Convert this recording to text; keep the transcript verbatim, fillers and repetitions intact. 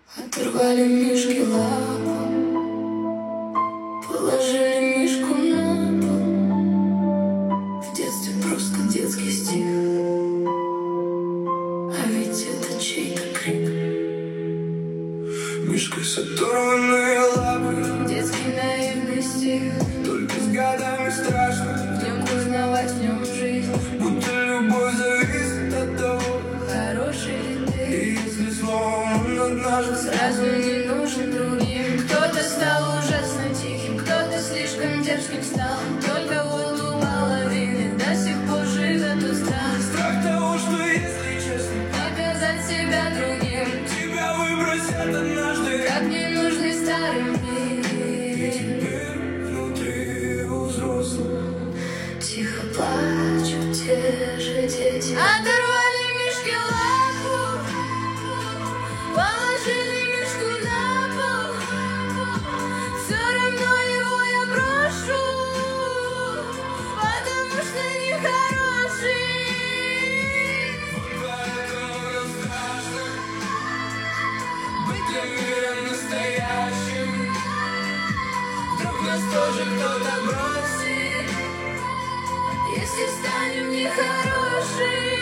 Оторвали мишки лапу, положили мишку на пол. В детстве просто детский стих, а ведь это чей-то крик. Мишка с оторванной лапой, детский наивный стих. только с годами страшно в нем узнавать, в нем жизнь. Будто любовь зависит от того, хороший ли ты. И если словом он однажды сразу не нужен другим. Кто-то стал ужасно тихим, кто-то слишком дерзким стал. Только вот у половины до сих пор живет тот страх. Страх того, что если честно показать себя другим, тебя выбросят однажды, как ненужный старый мир. И теперь внутри у взрослых тихо плачут те же дети. Оторвали мишки лапу, положили мишку на пол. Все равно его я брошу, потому что нехороший. Поэтому нам страшно быть для мира настоящим. Вдруг нас тоже кто-то бросит, если станем нехорошими.